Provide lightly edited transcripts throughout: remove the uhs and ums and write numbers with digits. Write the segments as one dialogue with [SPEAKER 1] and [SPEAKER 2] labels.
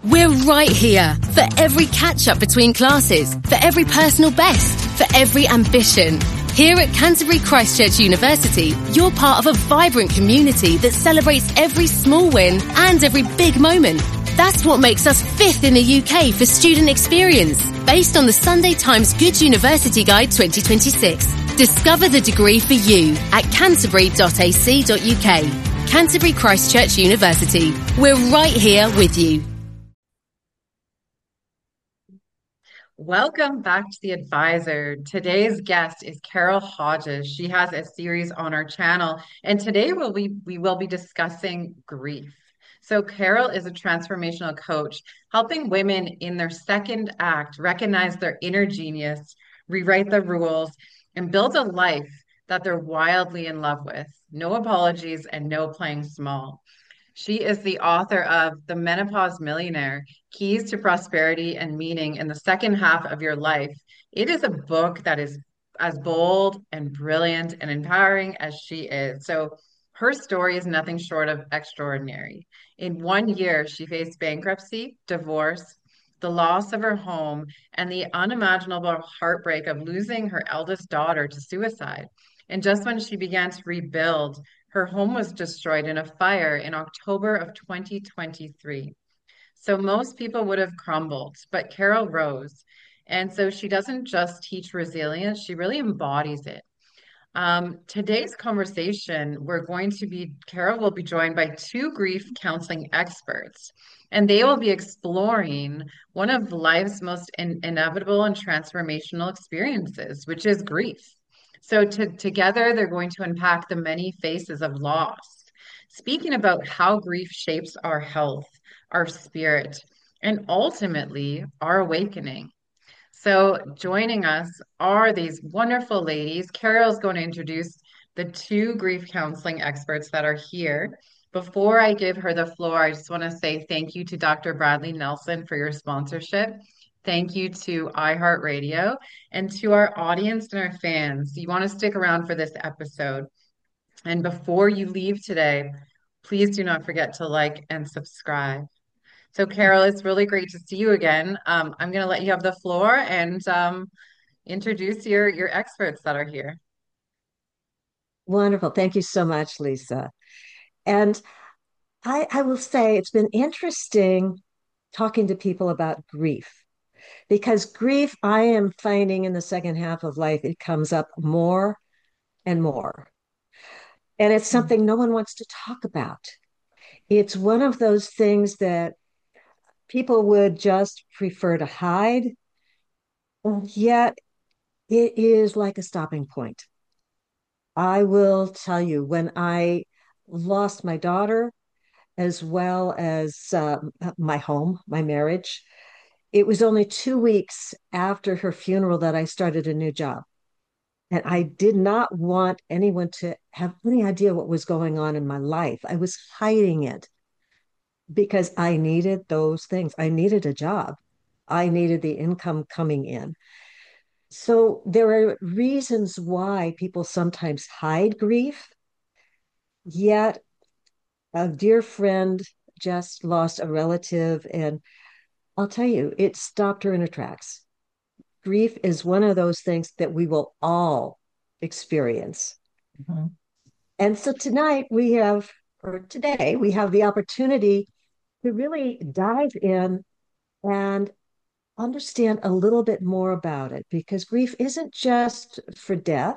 [SPEAKER 1] We're right here for every catch-up between classes, for every personal best, for every ambition. Here at Canterbury Christ Church University, you're part of a vibrant community that celebrates every small win and every big moment. That's what makes us 5th in the UK for student experience, based on the Sunday Times Good University Guide 2026. Discover the degree for you at canterbury.ac.uk. Canterbury Christ Church University. We're right here with you.
[SPEAKER 2] Welcome back to The Advisor. Today's guest is Carol Hodges. She has a series on our channel, and today we will be discussing grief. So Carol is a transformational coach, helping women in their second act recognize their inner genius, rewrite the rules, and build a life that they're wildly in love with. No apologies and no playing small. She is the author of The Menopause Millionaire: Keys to Prosperity and Meaning in the Second Half of Your Life. It is a book that is as bold and brilliant and empowering as she is. So her story is nothing short of extraordinary. In 1 year, she faced bankruptcy, divorce, the loss of her home, and the unimaginable heartbreak of losing her eldest daughter to suicide. And just when she began to rebuild, her home was destroyed in a fire in October of 2023. So most people would have crumbled, but Carol rose. And so she doesn't just teach resilience, she really embodies it. Today's conversation, Carol will be joined by two grief counseling experts, and they will be exploring one of life's most inevitable and transformational experiences, which is grief. So together, they're going to unpack the many faces of loss, speaking about how grief shapes our health, our spirit, and ultimately our awakening. So joining us are these wonderful ladies. Carol's going to introduce the two grief counseling experts that are here. Before I give her the floor, I just want to say thank you to Dr. Bradley Nelson for your sponsorship. Thank you to iHeartRadio and to our audience and our fans. You want to stick around for this episode. And before you leave today, please do not forget to like and subscribe. So, Carol, it's really great to see you again. I'm going to let you have the floor and introduce your experts that are here.
[SPEAKER 3] Wonderful. Thank you so much, Lisa. And I will say it's been interesting talking to people about grief because grief, I am finding in the second half of life, it comes up more and more. And it's something no one wants to talk about. It's one of those things that people would just prefer to hide, yet it is like a stopping point. I will tell you, when I lost my daughter, as well as my home, my marriage. It was only 2 weeks after her funeral that I started a new job. And I did not want anyone to have any idea what was going on in my life. I was hiding it because I needed those things. I needed a job, I needed the income coming in. So there are reasons why people sometimes hide grief, yet a dear friend just lost a relative, and I'll tell you, it stopped her in her tracks. Grief is one of those things that we will all experience.
[SPEAKER 2] Mhm.
[SPEAKER 3] And so tonight we have, or today, we have the opportunity to really dive in and understand a little bit more about it, because grief isn't just for death,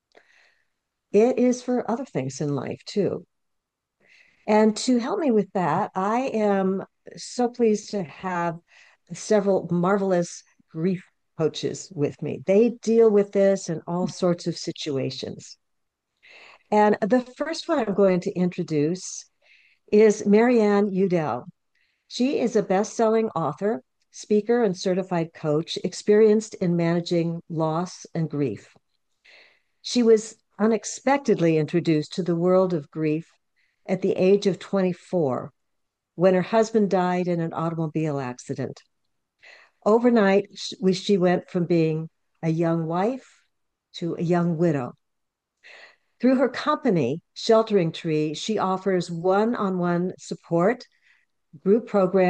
[SPEAKER 3] it is for other things in life too. And to help me with that, I am so pleased to have several marvelous grief coaches with me. They deal with this in all sorts of situations. And the first one I'm going to introduce is Marianne Udell. She is a best-selling author, speaker, and certified coach, experienced in managing loss and grief. She was unexpectedly introduced to the world of grief at the age of 24 when her husband died in an automobile accident. Overnight, she went from being a young wife to a young widow. Through her company, Sheltering Tree, she offers one on one support, group programs,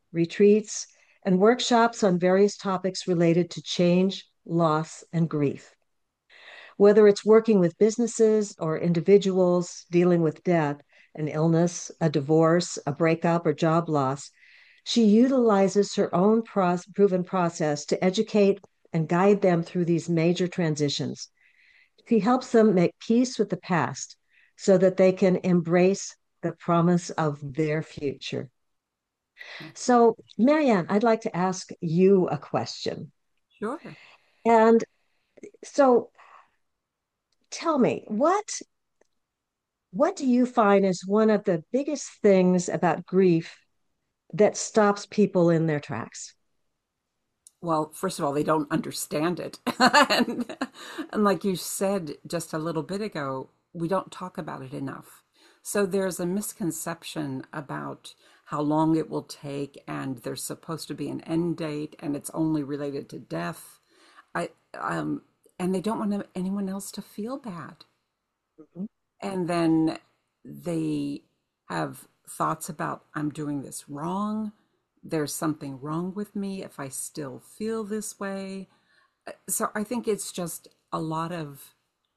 [SPEAKER 3] retreats, and workshops on various topics related to change, loss, and grief. Whether it's working with businesses or individuals dealing with death, an illness, a divorce, a breakup, or job loss, she utilizes her own proven process to educate and guide them through these major transitions. She helps them make peace with the past so that they can embrace the promise of their future. So, Marianne, I'd like to ask you a question.
[SPEAKER 4] Sure.
[SPEAKER 3] And so tell me, what do you find is one of the biggest things about grief that stops people in their tracks?
[SPEAKER 4] Well, first of all, they don't understand it. and, and like you said just a little bit ago, we don't talk about it enough. So there's a misconception about how long it will take, and there's supposed to be an end date, and it's only related to death. I and they don't want anyone else to feel bad.
[SPEAKER 3] Mhm.
[SPEAKER 4] And then they have thoughts about, I'm doing this wrong. There's something wrong with me if I still feel this way. So I think it's just a lot of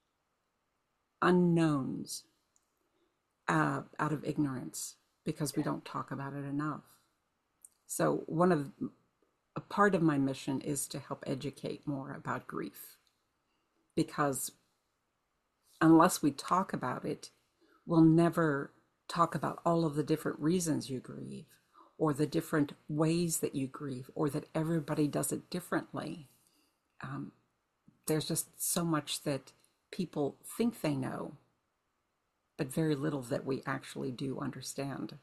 [SPEAKER 4] unknowns out of ignorance because we don't talk about it enough. So a part of my mission is to help educate more about grief because unless we talk about it, we'll never talk about all of the different reasons you grieve or the different ways that you grieve or that everybody does it differently. Um, there's just so much that people think they know, but very little that we actually do understand.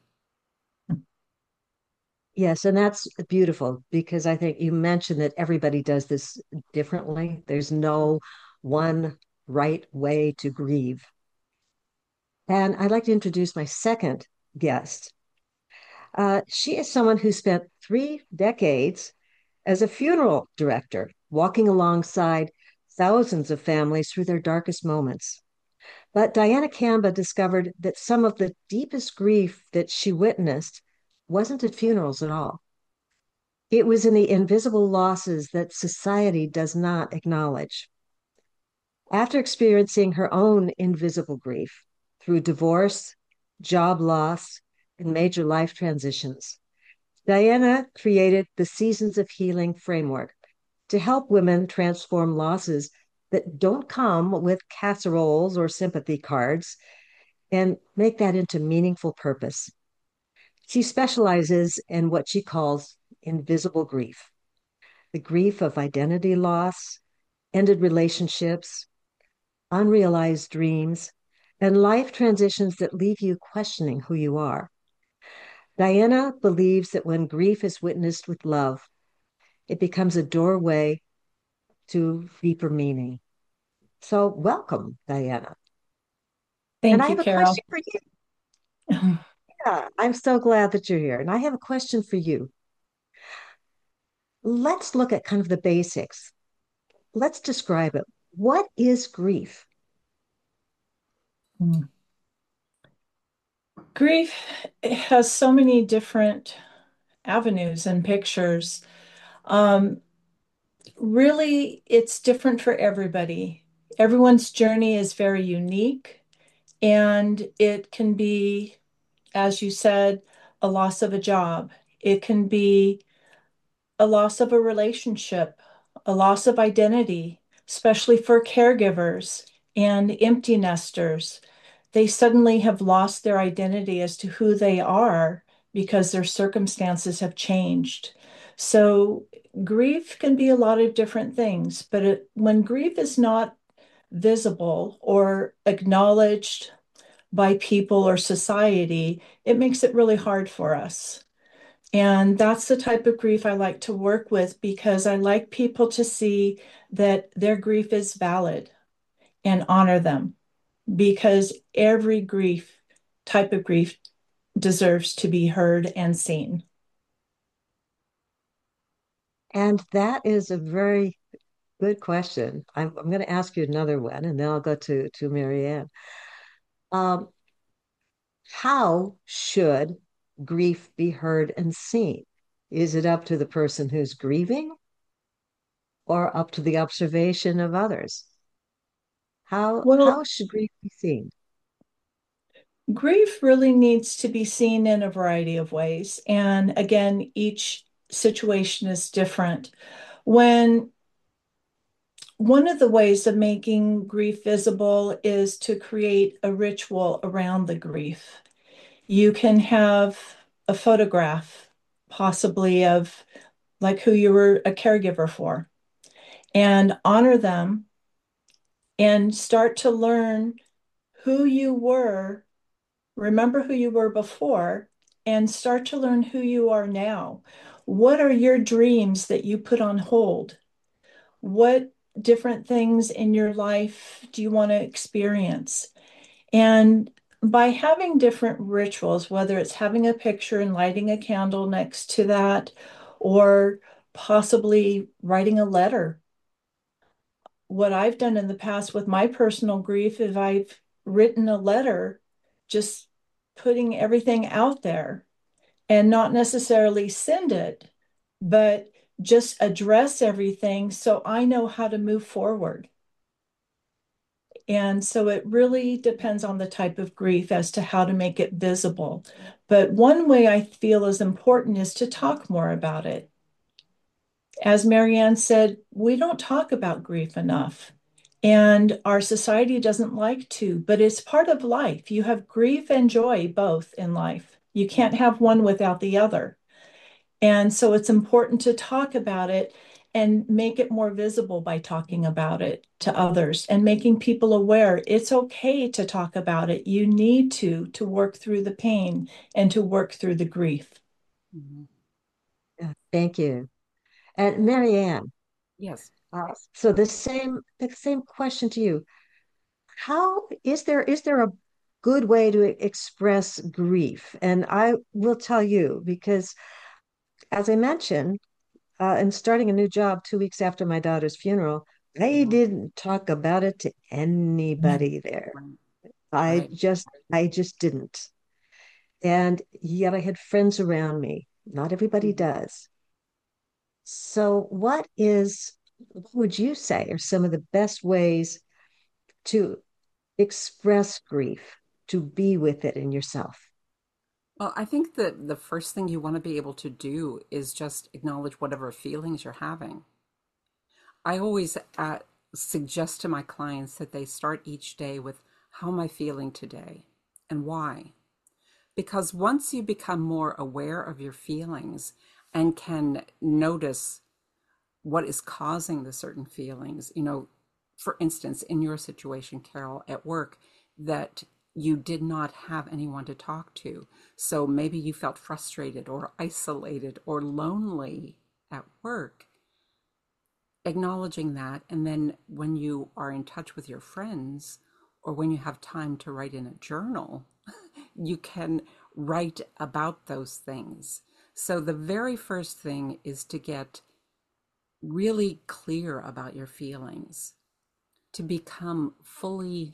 [SPEAKER 3] Yes, and that's beautiful because I think you mentioned that everybody does this differently. There's no one right way to grieve. And I'd like to introduce my second guest. She is someone who spent 3 decades as a funeral director, walking alongside thousands of families through their darkest moments. But Diana Kamba discovered that some of the deepest grief that she witnessed wasn't at funerals at all. It was in the invisible losses that society does not acknowledge. After experiencing her own invisible grief through divorce, job loss, and major life transitions, Diana created the Seasons of Healing framework to help women transform losses that don't come with casseroles or sympathy cards and make that into meaningful purpose. She specializes in what she calls invisible grief, the grief of identity loss, ended relationships, unrealized dreams, and life transitions that leave you questioning who you are. Diana believes that when grief is witnessed with love, it becomes a doorway to deeper meaning. So, welcome, Diana. And I
[SPEAKER 5] Thank you,
[SPEAKER 3] have a
[SPEAKER 5] Carol.
[SPEAKER 3] question for you. Yeah, I'm so glad that you're here. And I have a question for you. Let's look at kind of the basics. Let's describe it. What is grief?
[SPEAKER 5] Mm. Grief has so many different avenues and pictures. Um, Really, it's different for everybody. Everyone's journey is very unique, and it can be, as you said, a loss of a job. It can be a loss of a relationship, a loss of identity, especially for caregivers and empty nesters. They suddenly have lost their identity as to who they are because their circumstances have changed. So, grief can be a lot of different things, but when grief is not visible or acknowledged by people or society, it makes it really hard for us. And that's the type of grief I like to work with because I like people to see that their grief is valid and honor them because every type of grief deserves to be heard and seen.
[SPEAKER 3] And that is a very good question. I'm going to ask you another one, and then I'll go to Marianne. Um, how should grief be heard and seen? Is it up to the person who's grieving or up to the observation of others? How
[SPEAKER 5] Well,
[SPEAKER 3] should grief be seen?
[SPEAKER 5] grief really needs to be seen in a variety of ways. And again, each situation is different. When One of the ways of making grief visible is to create a ritual around the grief. You can have a photograph, possibly of like who you were a caregiver for, and honor them and start to learn who you were, remember who you were before, and start to learn who you are now. What are your dreams that you put on hold? What different things in your life do you want to experience? And by having different rituals, whether it's having a picture and lighting a candle next to that, or possibly writing a letter. What I've done in the past with my personal grief is I've written a letter, just putting everything out there and not necessarily send it, but just address everything so I know how to move forward. And so it really depends on the type of grief as to how to make it visible. But one way I feel is important is to talk more about it. As Marianne said, we don't talk about grief enough. And our society doesn't like to, but it's part of life. You have grief and joy both in life. You can't have one without the other. And so it's important to talk about it and make it more visible by talking about it to others and making people aware it's okay to talk about it. You need to work through the pain and to work through the grief.
[SPEAKER 4] Mhm.
[SPEAKER 3] Yeah, thank you. And Marianne,
[SPEAKER 4] Yes.
[SPEAKER 3] so the same question to you. How is there a good way to express grief? And I will tell you because, as I mentioned, and starting a new job 2 weeks after my daughter's funeral, I
[SPEAKER 4] Mhm.
[SPEAKER 3] didn't talk about it to anybody there.
[SPEAKER 4] Right.
[SPEAKER 3] I
[SPEAKER 4] Right.
[SPEAKER 3] just I just didn't. And yet I had friends around me. Not everybody
[SPEAKER 4] Mhm.
[SPEAKER 3] does. So what would you say are some of the best ways to express grief, to be with it in yourself?
[SPEAKER 4] Well, I think that the first thing you want to be able to do is just acknowledge whatever feelings you're having. I always suggest to my clients that they start each day with, how am I feeling today and why? Because once you become more aware of your feelings and can notice what is causing the certain feelings, for instance, in your situation, Carol, at work, that you did not have anyone to talk to. So maybe you felt frustrated or isolated or lonely at work. Acknowledging that, and then when you are in touch with your friends or when you have time to write in a journal, you can write about those things. So the very first thing is to get really clear about your feelings, to become fully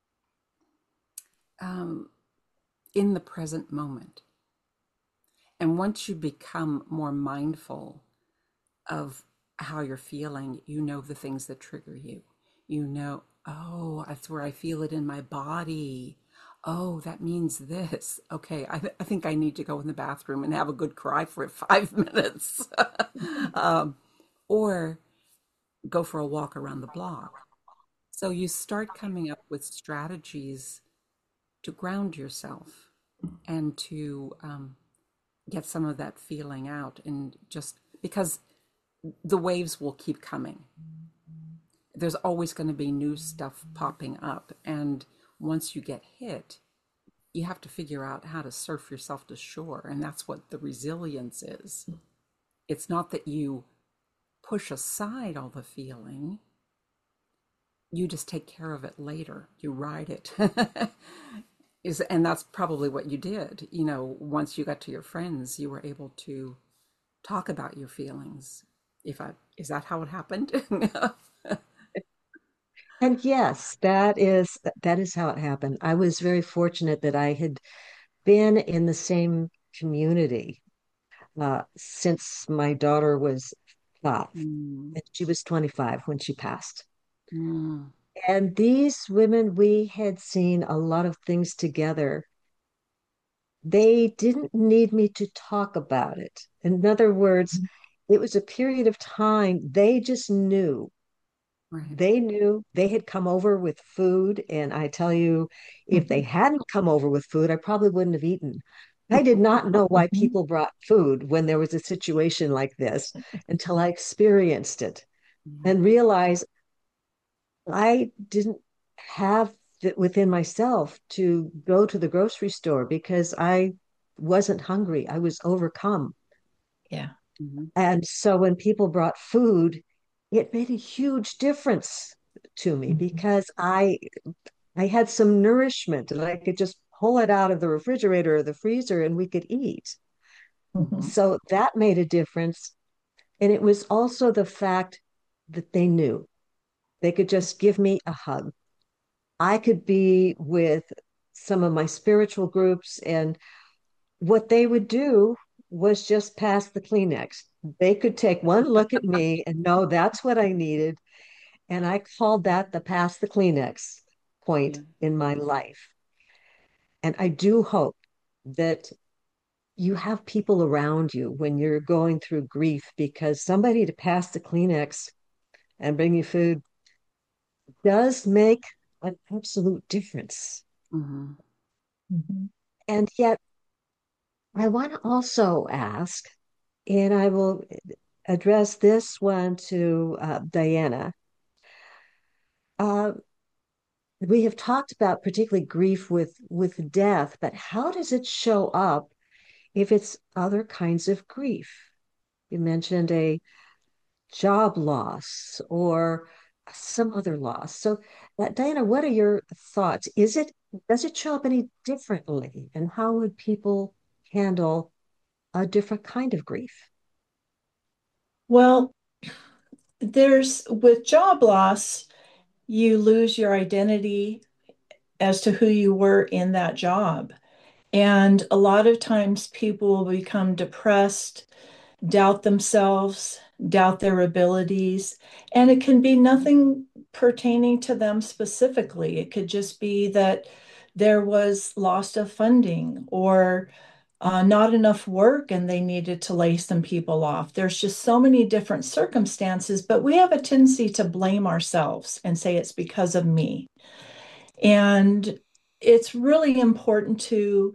[SPEAKER 4] um, in the present moment. And once you become more mindful of how you're feeling, you know the things that trigger you. You know, oh, that's where I feel it in my body. Oh, that means this. Okay, I think I need to go in the bathroom and have a good cry for 5 minutes. um, or go for a walk around the block. So you start coming up with strategies to ground yourself and to get some of that feeling out. And just because the waves will keep coming, there's always going to be new stuff popping up. And once you get hit, you have to figure out how to surf yourself to shore. And that's what the resilience is. It's not that you push aside all the feeling, you just take care of it later. You ride it. And that's probably what you did. Once you got to your friends, you were able to talk about your feelings. If I Is that how it happened?
[SPEAKER 3] And yes, that is how it happened. I was very fortunate that I had been in the same community since my daughter was 5,
[SPEAKER 4] Mm,
[SPEAKER 3] and she was 25 when she passed.
[SPEAKER 4] mm,
[SPEAKER 3] And these women, we had seen a lot of things together. They didn't need me to talk about it. In other words, it was a period of time they just knew.
[SPEAKER 4] right.
[SPEAKER 3] They knew they had come over with food. And I tell you, if they hadn't come over with food, I probably wouldn't have eaten. I did not know why people brought food when there was a situation like this until I experienced it
[SPEAKER 4] Yeah.
[SPEAKER 3] and realized I didn't have it within myself to go to the grocery store because I wasn't hungry. I was overcome.
[SPEAKER 5] Yeah.
[SPEAKER 4] Mhm.
[SPEAKER 3] And so when people brought food, it made a huge difference to me because I had some nourishment and I could just pull it out of the refrigerator or the freezer and we could eat.
[SPEAKER 5] Mhm.
[SPEAKER 3] So that made a difference. And it was also the fact that they knew they could just give me a hug. I could be with some of my spiritual groups, and what they would do was just pass the Kleenex. They could take one look at me and know that's what I needed. And I called that the pass the Kleenex point
[SPEAKER 4] Yeah.
[SPEAKER 3] in my life. And I do hope that you have people around you when you're going through grief because somebody to pass the Kleenex and bring you food does make an absolute difference.
[SPEAKER 4] Mhm.
[SPEAKER 5] Mhm.
[SPEAKER 3] And yet, I want to also ask, and I will address this one to Diana. Uh, we have talked about particularly grief with death, but how does it show up if it's other kinds of grief? You mentioned a job loss or some other loss. So, Diana, what are your thoughts? Does it show up any differently, and how would people handle a different kind of grief?
[SPEAKER 5] Well, there's with job loss, you lose your identity as to who you were in that job. And a lot of times people will become depressed, doubt themselves, doubt their abilities, and it can be nothing pertaining to them specifically. It could just be that there was loss of funding or not enough work and they needed to lay some people off. There's just so many different circumstances, but we have a tendency to blame ourselves and say it's because of me. And it's really important to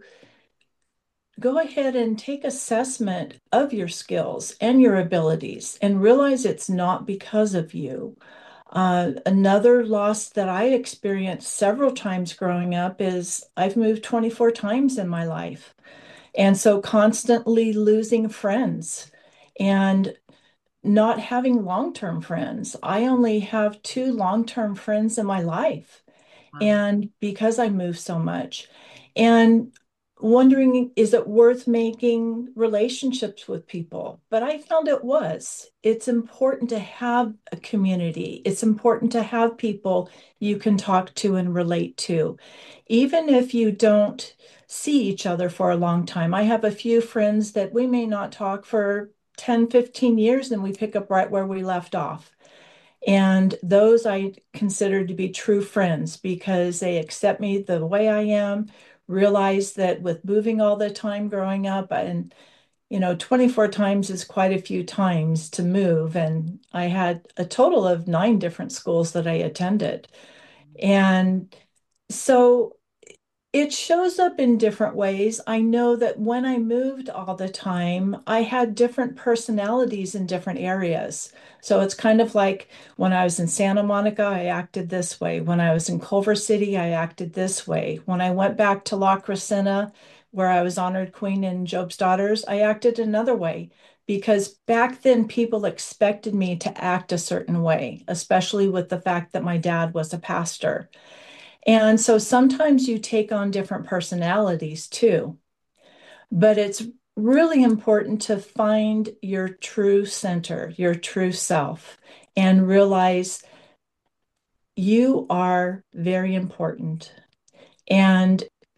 [SPEAKER 5] go ahead and take assessment of your skills and your abilities and realize it's not because of you. Another loss that I experienced several times growing up is I've moved 24 times in my life. And so constantly losing friends and not having long-term friends. I only have two long-term friends in my life.
[SPEAKER 2] Wow.
[SPEAKER 5] And because I move so much, and wondering, is it worth making relationships with people? But I found it was. It's important to have a community. It's important to have people you can talk to and relate to, even if you don't see each other for a long time. I have a few friends that we may not talk for 10, 15 years, and we pick up right where we left off. And those I consider to be true friends because they accept me the way I am, realize that with moving all the time growing up, and 24 times is quite a few times to move. And I had a total of 9 different schools that I attended. And so it shows up in different ways. I know that when I moved all the time, I had different personalities in different areas. So it's kind of like when I was in Santa Monica, I acted this way. When I was in Culver City, I acted this way. When I went back to La Crescenta, where I was honored queen in Job's Daughters, I acted another way. Because back then, people expected me to act a certain way, especially with the fact that my dad was a pastor. And so sometimes you take on different personalities too, but it's really important to find your true center, your true self, and realize you are very important. And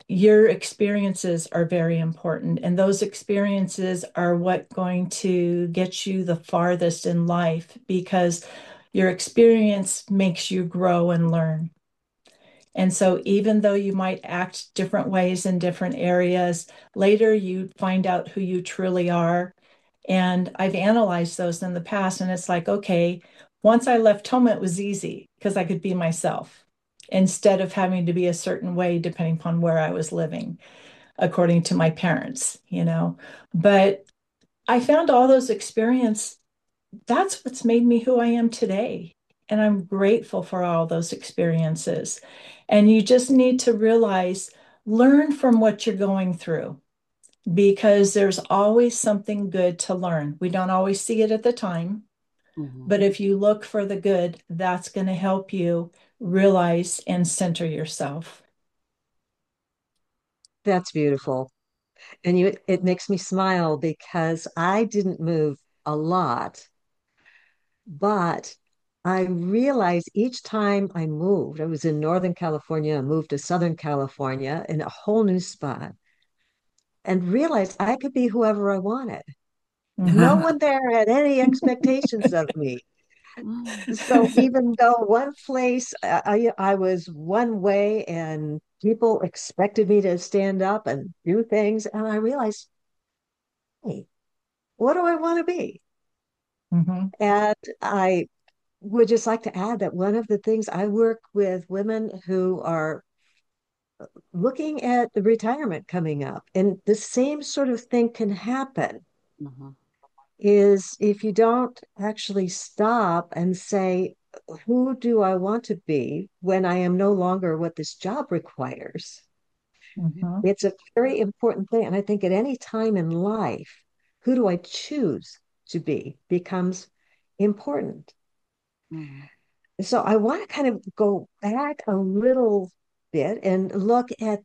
[SPEAKER 5] your experiences are very important, and those experiences are what going to get you the farthest in life because your experience makes you grow and learn. And so, even though you might act different ways in different areas, later you find out who you truly are. And I've analyzed those in the past, and it's like, okay, once I left home, it was easy because I could be myself instead of having to be a certain way depending upon where I was living, according to my parents, you know. But I found all those experience, that's what's made me who I am today. And I'm grateful for all those experiences. And you just need to realize, learn from what you're going through because there's always something good to learn. We don't always see it at the time,
[SPEAKER 4] Mm-hmm.
[SPEAKER 5] but if you look for the good, that's going to help you realize and center yourself.
[SPEAKER 3] That's beautiful. And it makes me smile because I didn't move a lot, but I realized each time I moved, I was in Northern California, I moved to Southern California in a whole new spot, and realized I could be whoever I wanted. No
[SPEAKER 5] Mhm.
[SPEAKER 3] one there had any expectations of me.
[SPEAKER 4] Mm.
[SPEAKER 3] So even though one place I was one way and people expected me to stand up and do things, and I realized, hey, what do I want to be?
[SPEAKER 5] Mhm.
[SPEAKER 3] And I would just like to add that one of the things I work with women who are looking at the retirement coming up, and the same sort of thing can happen,
[SPEAKER 4] Mhm.
[SPEAKER 3] is if you don't actually stop and say, who do I want to be when I am no longer what this job requires?
[SPEAKER 5] Mhm.
[SPEAKER 3] It's a very important thing. And I think at any time in life, who do I choose to be becomes important.
[SPEAKER 4] Mhm.
[SPEAKER 3] So I want to kind of go back a little bit and look at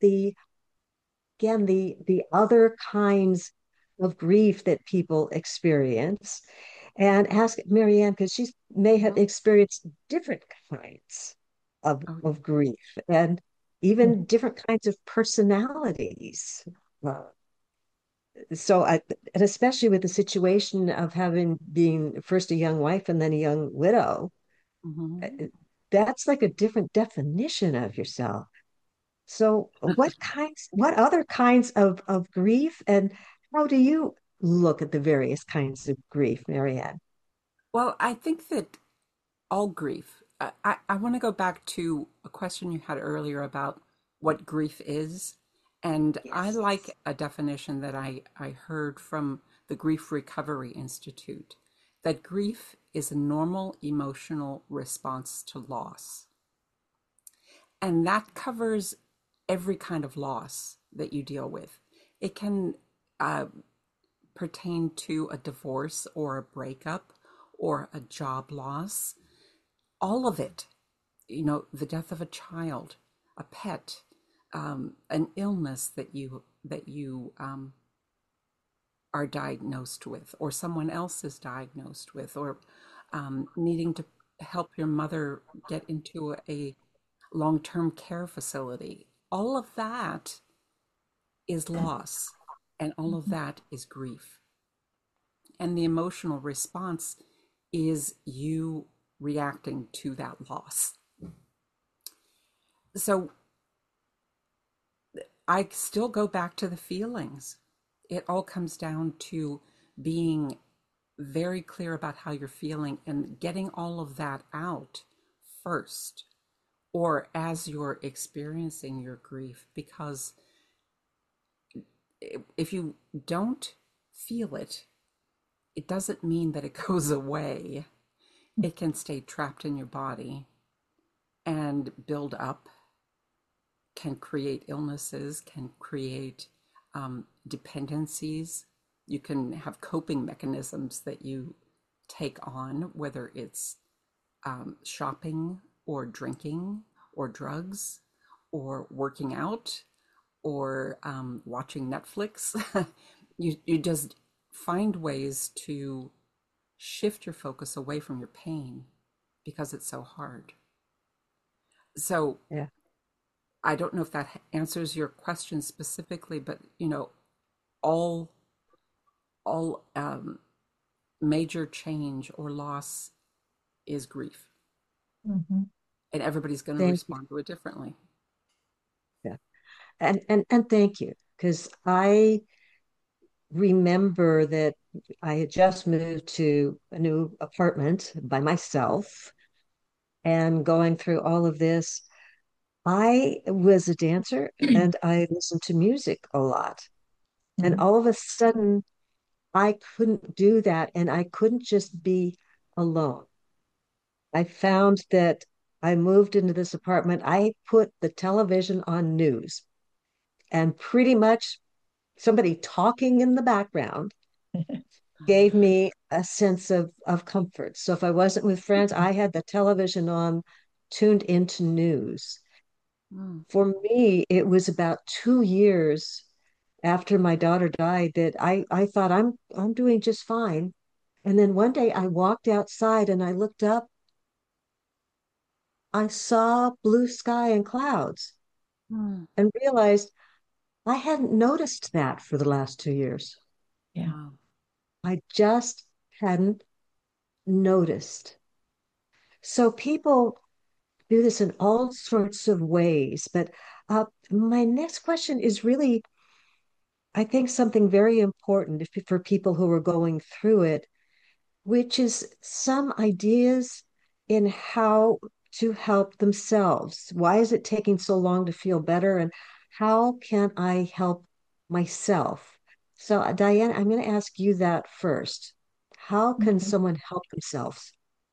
[SPEAKER 3] the other kinds of grief that people experience and ask Marianne, because she may have
[SPEAKER 4] Mhm.
[SPEAKER 3] experienced different kinds
[SPEAKER 4] Oh,
[SPEAKER 3] of grief and even different kinds of personalities. Uh, so and especially with the situation of having being first a young wife and then a young widow, uh,
[SPEAKER 4] mhm.
[SPEAKER 3] that's like a different definition of yourself. So what other kinds of grief, and how do you look at the various kinds of grief, Marianne?
[SPEAKER 4] Well, I think that all grief, I want to go back to a question you had earlier about what grief is. And I
[SPEAKER 3] Yes.
[SPEAKER 4] like a definition that I heard from the Grief Recovery Institute that grief is a normal emotional response to loss. And that covers every kind of loss that you deal with. It can uh, pertain to a divorce or a breakup or a job loss, all of it, the death of a child, a pet, an illness that you are diagnosed with, or someone else is diagnosed with, or needing to help your mother get into a long-term care facility. All of that is loss, and all of that is grief. And the emotional response is you reacting to that loss. So I still go back to the feelings. It all comes down to being very clear about how you're feeling and getting all of that out first, or as you're experiencing your grief, because if you don't feel it, it doesn't mean that it goes away. It can stay trapped in your body and build up, can create illnesses, can create dependencies. You can have coping mechanisms that you take on, whether it's shopping or drinking or drugs or working out or watching Netflix. You just find ways to shift your focus away from your pain because it's so hard. So
[SPEAKER 3] Yeah.
[SPEAKER 4] I don't know if that answers your question specifically, but all all major change or loss is grief,
[SPEAKER 5] Mhm.
[SPEAKER 4] and everybody's going to
[SPEAKER 3] Thank you.
[SPEAKER 4] respond to it differently.
[SPEAKER 3] Yeah. And thank you, because I remember that I had just moved to a new apartment by myself and going through all of this. I was a dancer and I listened to music a lot. And
[SPEAKER 5] Mhm.
[SPEAKER 3] all of a sudden, I couldn't do that. And I couldn't just be alone. I found that I moved into this apartment. I put the television on news, and pretty much somebody talking in the background gave me a sense of comfort. So if I wasn't with friends, I had the television on, tuned into news.
[SPEAKER 4] Mm.
[SPEAKER 3] For me, it was about 2 years after my daughter died that I thought I'm doing just fine. And then one day I walked outside and I looked up, I saw blue sky and clouds
[SPEAKER 4] Mm.
[SPEAKER 3] and realized I hadn't noticed that for the last 2 years.
[SPEAKER 5] Yeah.
[SPEAKER 4] Wow.
[SPEAKER 3] I just hadn't noticed. So people do this in all sorts of ways. But my next question is really, I think, something very important for people who are going through it, which is some ideas in how to help themselves. Why is it taking so long to feel better? And how can I help myself? So, Diane, I'm going to ask you that first. How can
[SPEAKER 5] Mhm.
[SPEAKER 3] someone help themselves?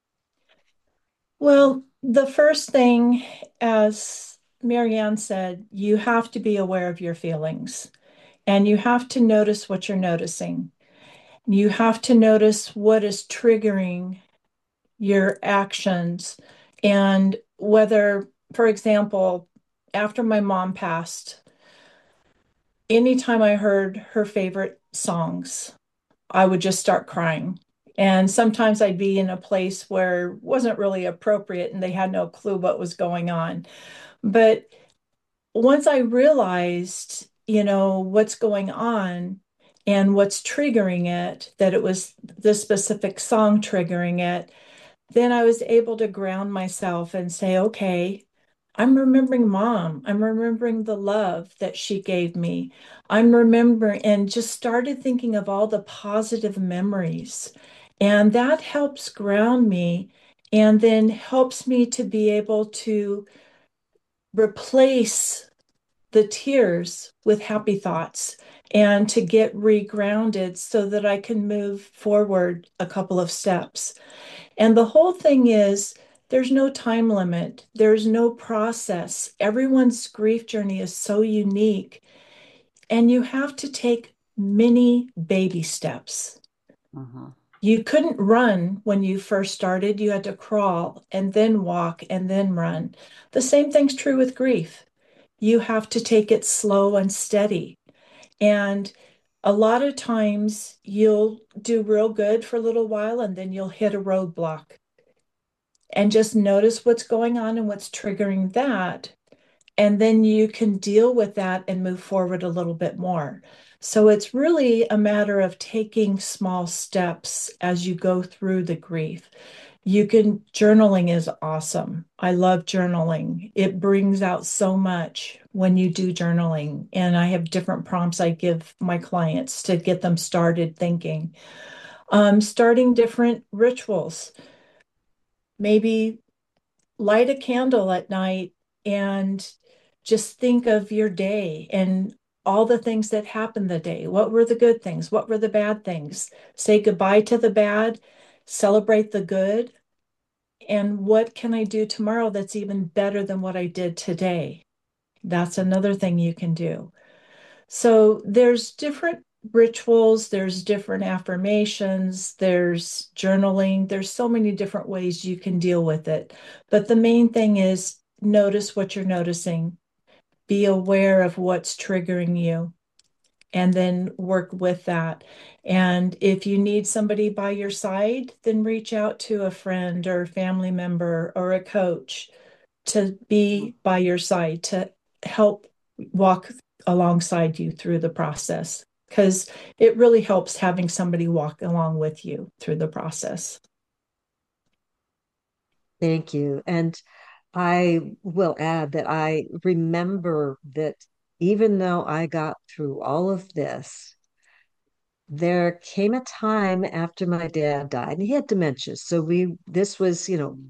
[SPEAKER 5] Well, the first thing, as Marianne said, you have to be aware of your feelings and you have to notice what you're noticing. You have to notice what is triggering your actions and whether, for example, after my mom passed, anytime I heard her favorite songs, I would just start crying. And sometimes I'd be in a place where it wasn't really appropriate and they had no clue what was going on. But once I realized, what's going on and what's triggering it, that it was the specific song triggering it, then I was able to ground myself and say, okay, I'm remembering mom. I'm remembering the love that she gave me. I'm remembering and just started thinking of all the positive memories. And that helps ground me and then helps me to be able to replace the tears with happy thoughts and to get regrounded so that I can move forward a couple of steps. And the whole thing is there's no time limit, there's no process. Everyone's grief journey is so unique, and you have to take many baby steps.
[SPEAKER 4] Mhm.
[SPEAKER 5] You couldn't run when you first started, you had to crawl and then walk and then run. The same thing's true with grief. You have to take it slow and steady. And a lot of times you'll do real good for a little while and then you'll hit a roadblock and just notice what's going on and what's triggering that. And then you can deal with that and move forward a little bit more. So it's really a matter of taking small steps as you go through the grief. Journaling is awesome. I love journaling. It brings out so much when you do journaling. And I have different prompts I give my clients to get them started thinking. Starting different rituals, maybe light a candle at night and just think of your day and all the things that happened the day. What were the good things? What were the bad things? Say goodbye to the bad, celebrate the good, and what can I do tomorrow that's even better than what I did today? That's another thing you can do. So there's different rituals, there's different affirmations, there's journaling, there's so many different ways you can deal with it. But the main thing is notice what you're noticing, be aware of what's triggering you, and then work with that. And if you need somebody by your side, then reach out to a friend or family member or a coach to be by your side to help walk alongside you through the process because it really helps having somebody walk along with you through the process.
[SPEAKER 3] Thank you. And I will add that I remember that even though I got through all of this, there came a time after my dad died, and he had dementia. So this was,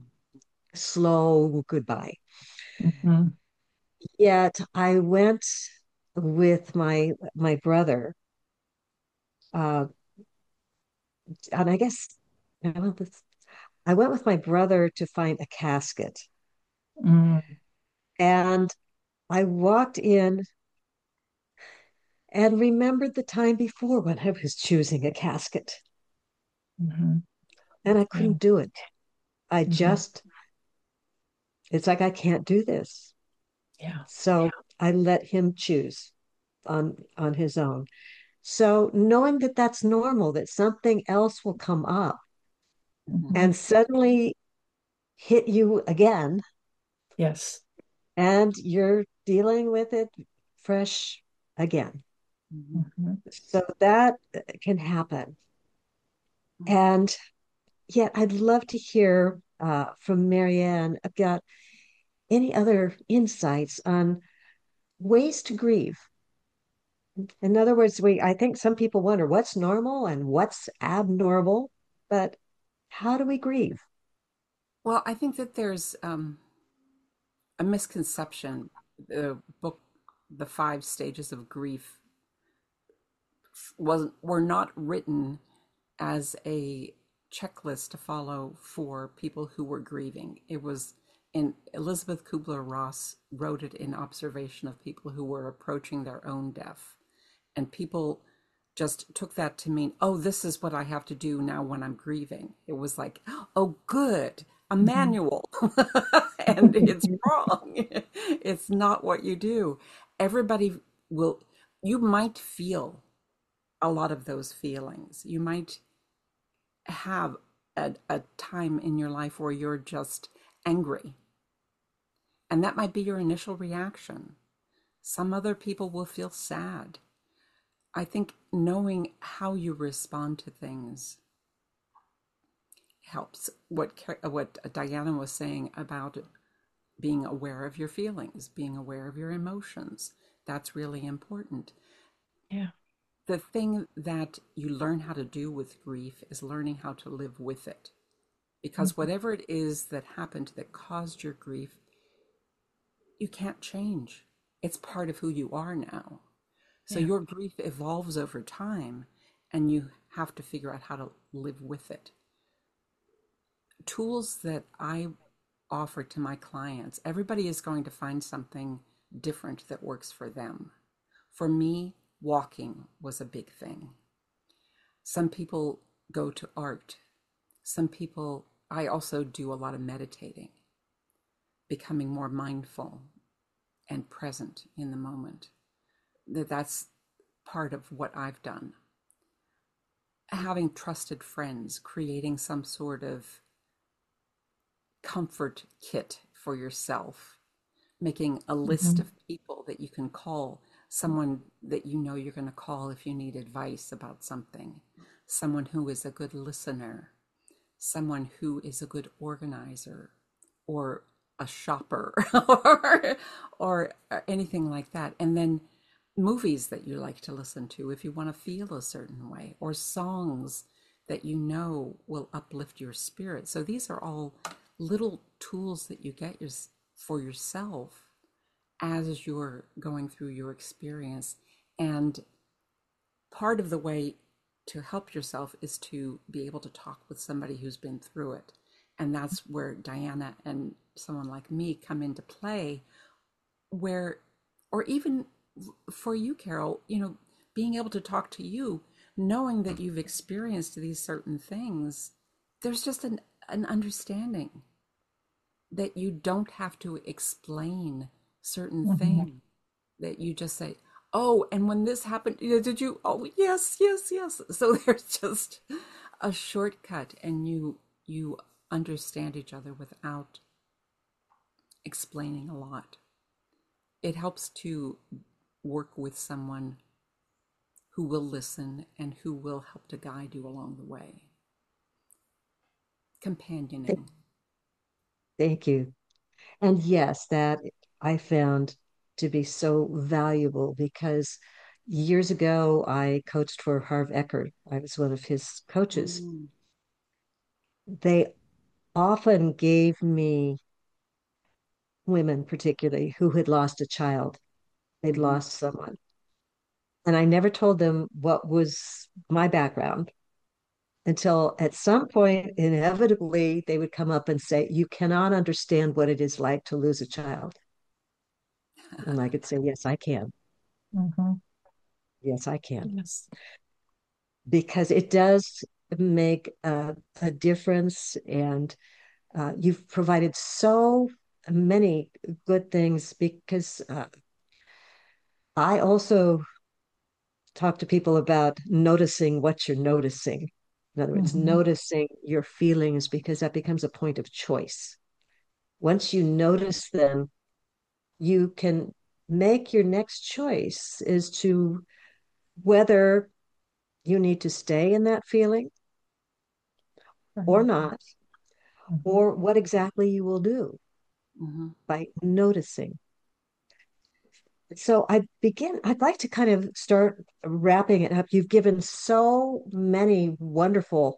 [SPEAKER 3] slow goodbye.
[SPEAKER 5] Mhm.
[SPEAKER 3] Yet I went with my brother, uh, and I went with my brother to find a casket,
[SPEAKER 5] Mm.
[SPEAKER 3] and I walked in and remembered the time before when I was choosing a casket,
[SPEAKER 5] Mhm.
[SPEAKER 3] and I
[SPEAKER 5] Yeah.
[SPEAKER 3] couldn't do it. I
[SPEAKER 5] Mhm.
[SPEAKER 3] just, it's like I can't do this.
[SPEAKER 5] Yeah.
[SPEAKER 3] So I let him choose on his own. So knowing that that's normal, that something else will come up
[SPEAKER 4] Mhm.
[SPEAKER 5] Mhm.
[SPEAKER 3] and suddenly hit you again,
[SPEAKER 5] Yes.
[SPEAKER 3] and you're dealing with it fresh again.
[SPEAKER 4] Mhm.
[SPEAKER 5] Mhm.
[SPEAKER 3] So that can happen.
[SPEAKER 4] Mhm.
[SPEAKER 3] And yet, I'd love to hear from Marianne about any other insights on ways to grieve. In other words, I think some people wonder what's normal and what's abnormal, but how do we grieve?
[SPEAKER 4] Well, I think that there's a misconception. The book, The Five Stages of Grief, were not written as a checklist to follow for people who were grieving. It was, and Elizabeth Kubler-Ross wrote it in observation of people who were approaching their own death. And people just took that to mean, oh, this is what I have to do now when I'm grieving. It was like, oh, good, a
[SPEAKER 5] Mhm.
[SPEAKER 4] manual. And it's wrong. It's not what you do. Everybody will, you might feel a lot of those feelings. You might have a time in your life where you're just angry. And that might be your initial reaction. Some other people will feel sad. I think knowing how you respond to things helps. What Diana was saying about being aware of your feelings, being aware of your emotions, that's really important.
[SPEAKER 5] Yeah.
[SPEAKER 4] The thing that you learn how to do with grief is learning how to live with it. Because
[SPEAKER 5] Mhm.
[SPEAKER 4] whatever it is that happened that caused your grief, you can't change. It's part of who you are now. So
[SPEAKER 5] Yeah.
[SPEAKER 4] your grief evolves over time, and you have to figure out how to live with it. Tools that I offer to my clients, everybody is going to find something different that works for them. For me, walking was a big thing. Some people go to art. Some people, I also do a lot of meditating, becoming more mindful and present in the moment. That's part of what I've done. Having trusted friends, creating some sort of comfort kit for yourself, making a list
[SPEAKER 5] Mhm.
[SPEAKER 4] of people that you can call, someone that you know you're going to call if you need advice about something, someone who is a good listener, someone who is a good organizer, or a shopper, or anything like that. And then movies that you like to listen to if you want to feel a certain way, or songs that you know will uplift your spirit. So these are all little tools that you get for yourself as you're going through your experience. And part of the way to help yourself is to be able to talk with somebody who's been through it. And that's where Diana and someone like me come into play, where, or even for you, Carol, being able to talk to you, knowing that you've experienced these certain things, there's just an understanding that you don't have to explain certain
[SPEAKER 5] Mhm.
[SPEAKER 4] things, that you just say, oh, and when this happened, did you, oh, yes, yes, yes. So there's just a shortcut, and you understand each other without explaining a lot. it helps to work with someone who will listen and who will help to guide you along the way. Companioning.
[SPEAKER 3] Thank you. And yes, that I found to be so valuable because years ago I coached for Harv Eker. I was one of his coaches.
[SPEAKER 4] Mm,
[SPEAKER 3] They often gave me women, particularly who had lost a child, they'd
[SPEAKER 4] mhm.
[SPEAKER 3] lost someone. And I never told them what was my background until at some point, inevitably, they would come up and say, "You cannot understand what it is like to lose a child." And I could say, "Yes, I can.
[SPEAKER 5] Mhm.
[SPEAKER 3] Yes, I can."
[SPEAKER 5] Yes.
[SPEAKER 3] Because it does make a difference. And you've provided so many good things because I also talk to people about noticing what you're noticing. In other words,
[SPEAKER 5] Mhm.
[SPEAKER 3] noticing your feelings because that becomes a point of choice. Once you notice them, you can make your next choice as to whether you need to stay in that feeling or
[SPEAKER 5] Right.
[SPEAKER 3] not,
[SPEAKER 5] Mhm.
[SPEAKER 3] or what exactly you will do
[SPEAKER 4] Mhm.
[SPEAKER 3] by noticing. So I'd like to kind of start wrapping it up. You've given so many wonderful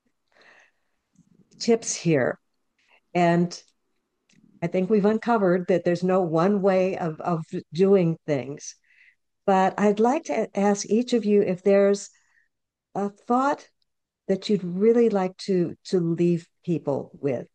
[SPEAKER 3] tips here. And I think we've uncovered that there's no one way of doing things. But I'd like to ask each of you if there's a thought that you'd really like to leave people with.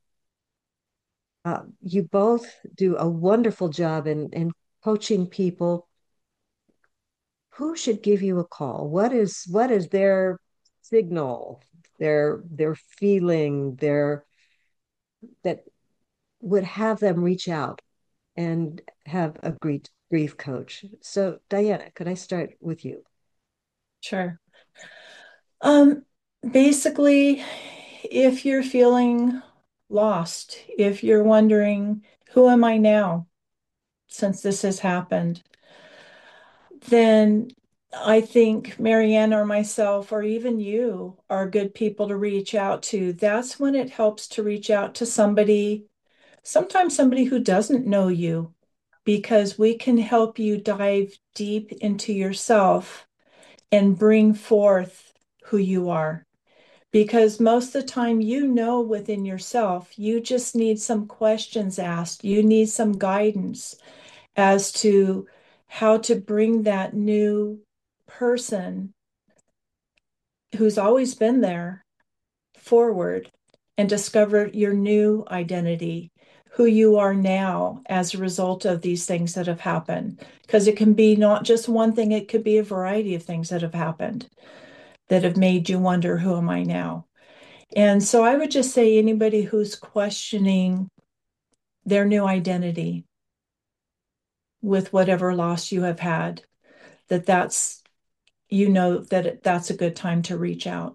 [SPEAKER 3] You both do a wonderful job in coaching people. Who should give you a call? What is their signal, their feeling, their that would have them reach out and have a grief coach? So, Diana, could I start with you?
[SPEAKER 5] Sure. Um, Basically, if you're feeling lost, if you're wondering, who am I now since this has happened, then I think Marianne or myself or even you are good people to reach out to. That's when it helps to reach out to somebody, sometimes somebody who doesn't know you, because we can help you dive deep into yourself and bring forth who you are. Because most of the time, you know within yourself, you just need some questions asked. You need some guidance as to how to bring that new person who's always been there forward and discover your new identity, who you are now as a result of these things that have happened. Because it can be not just one thing, it could be a variety of things that have happened that have made you wonder, who am I now? And so I would just say anybody who's questioning their new identity with whatever loss you have had, that's you know that that's a good time to reach out.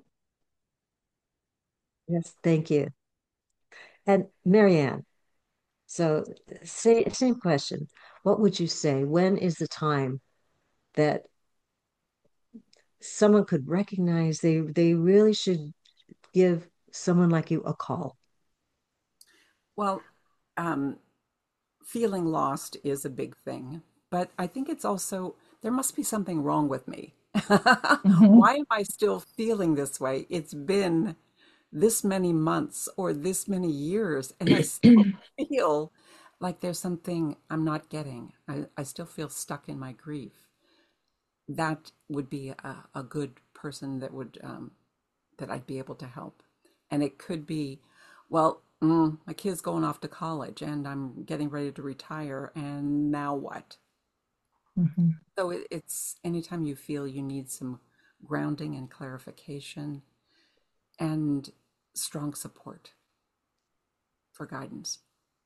[SPEAKER 3] Yes, thank you. And Marianne, so same question. What would you say? When is the time that someone could recognize they really should give someone like you a call?
[SPEAKER 4] Well, um, feeling lost is a big thing, but I think it's also there must be something wrong with me.
[SPEAKER 5] Mhm.
[SPEAKER 4] Why am I still feeling this way? It's been this many months or this many years, and I still feel like there's something I'm not getting. I still feel stuck in my grief. That would be a good person that would that I'd be able to help. And it could be, well, my kid's going off to college and I'm getting ready to retire, and now what?
[SPEAKER 5] Mhm.
[SPEAKER 4] So it's anytime you feel you need some grounding and clarification and strong support for guidance.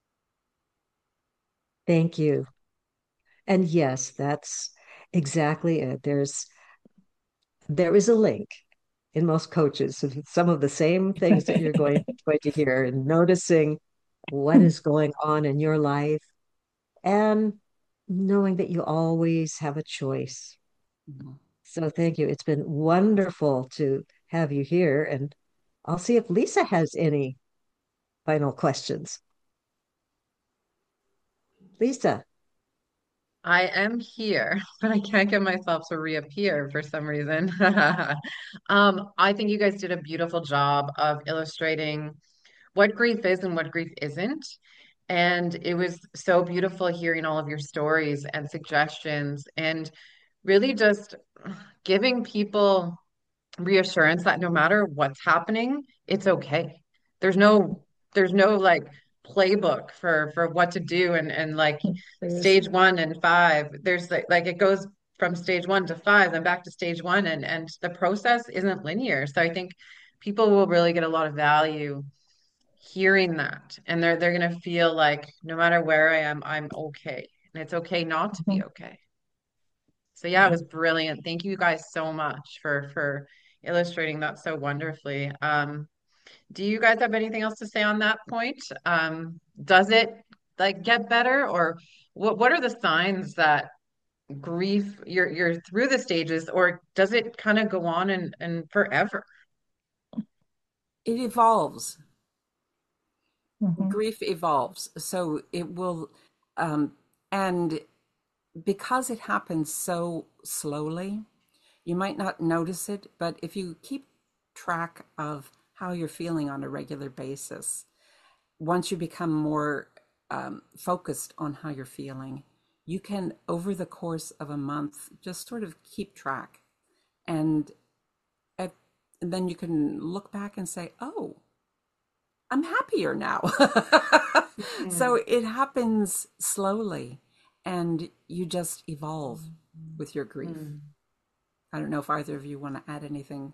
[SPEAKER 3] Thank you. And yes, that's exactly it. There is a link in most coaches of some of the same things that you're going to hear and noticing what is going on in your life and knowing that you always have a choice.
[SPEAKER 4] Mhm.
[SPEAKER 3] So thank you. It's been wonderful to have you here. And I'll see if Lisa has any final questions. Lisa.
[SPEAKER 2] I am here, but I can't get myself to reappear for some reason. I think you guys did a beautiful job of illustrating what grief is and what grief isn't. And it was so beautiful hearing all of your stories and suggestions and really just giving people reassurance that no matter what's happening, it's okay. There's no there's no like playbook for what to do and like
[SPEAKER 5] There's
[SPEAKER 2] stage one and five. There's like it goes from stage one to five, then back to stage one and the process isn't linear. So I think people will really get a lot of value hearing that. And they're gonna feel like no matter where I am, I'm okay. And it's okay not to be
[SPEAKER 5] Mhm.
[SPEAKER 2] okay. So yeah, it was brilliant. Thank you guys so much for illustrating that so wonderfully. Do you guys have anything else to say on that point? Does it like get better, or what are the signs that grief you're through the stages, or does it kind of go on and forever?
[SPEAKER 4] It evolves.
[SPEAKER 5] Mhm.
[SPEAKER 4] Grief evolves. So it will, um, and because it happens so slowly, you might not notice it, but if you keep track of how you're feeling on a regular basis, once you become more focused on how you're feeling, you can, over the course of a month, just sort of keep track. And, at, and then you can look back and say, oh, I'm happier now. So
[SPEAKER 2] Mm,
[SPEAKER 4] it happens slowly and you just evolve with your grief.
[SPEAKER 2] mm.
[SPEAKER 4] I don't know if either of you want to add anything.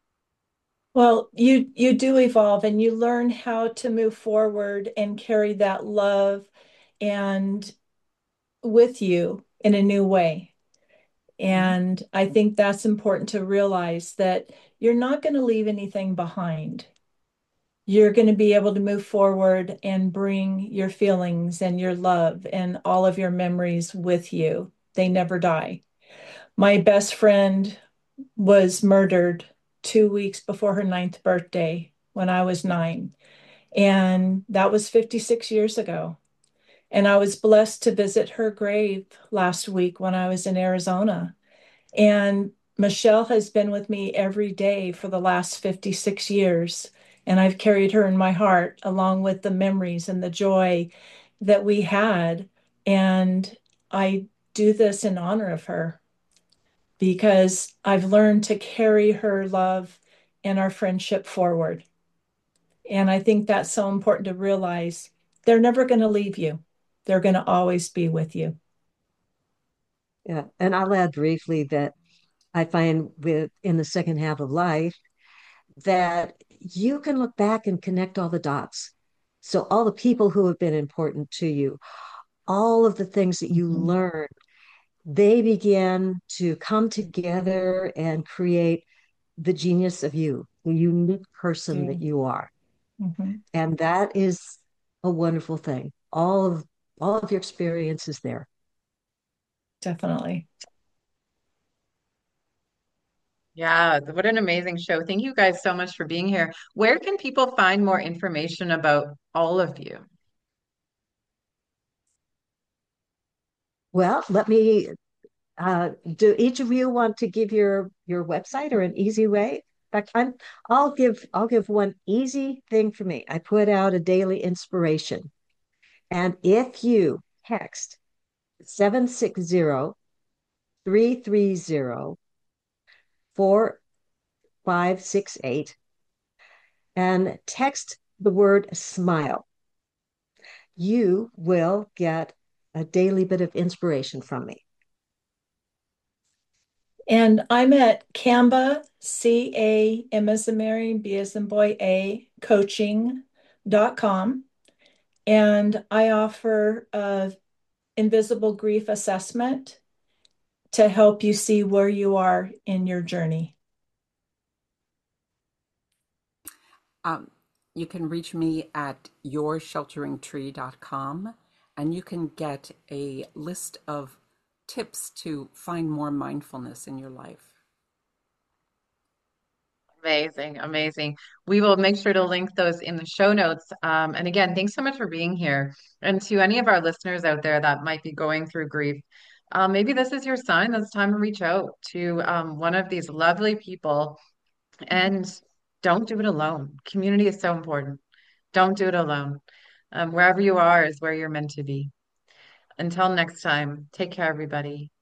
[SPEAKER 5] Well, you do evolve and you learn how to move forward and carry that love and with you in a new way. And I think that's important to realize that you're not going to leave anything behind. You're going to be able to move forward and bring your feelings and your love and all of your memories with you. They never die. My best friend was murdered 2 weeks before her ninth birthday when I was 9. And that was 56 years ago. And I was blessed to visit her grave last week when I was in Arizona. And Michelle has been with me every day for the last 56 years. And I've carried her in my heart along with the memories and the joy that we had. And I do this in honor of her because I've learned to carry her love and our friendship forward. And I think that's so important to realize they're never going to leave you. They're going to always be with you.
[SPEAKER 3] Yeah. And I'll add briefly that I find with in the second half of life that you can look back and connect all the dots. So all the people who have been important to you, all of the things that you
[SPEAKER 5] Mhm.
[SPEAKER 3] learn, they begin to come together and create the genius of you, the unique person
[SPEAKER 5] Yeah.
[SPEAKER 3] that you are.
[SPEAKER 5] Mhm.
[SPEAKER 3] And that is a wonderful thing. All of your experiences there.
[SPEAKER 5] Definitely.
[SPEAKER 2] Yeah, what an amazing show. Thank you guys so much for being here. Where can people find more information about all of you?
[SPEAKER 3] Well, let me do each of you want to give your website or an easy way? In fact, I'll give one easy thing for me. I put out a daily inspiration. And if you text 760-330-4568 and text the word smile, you will get a daily bit of inspiration from me.
[SPEAKER 5] And I'm at Canva, CAM as in Mary, B as in boy, coaching.com. And I offer a invisible grief assessment to help you see where you are in your journey.
[SPEAKER 4] Um, you can reach me at yourshelteringtree.com. and you can get a list of tips to find more mindfulness in your life.
[SPEAKER 2] Amazing, amazing. We will make sure to link those in the show notes. And again, thanks so much for being here. And to any of our listeners out there that might be going through grief, maybe this is your sign that it's time to reach out to one of these lovely people, and don't do it alone. Community is so important. Don't do it alone. Wherever you are is where you're meant to be. Until next time, take care, everybody.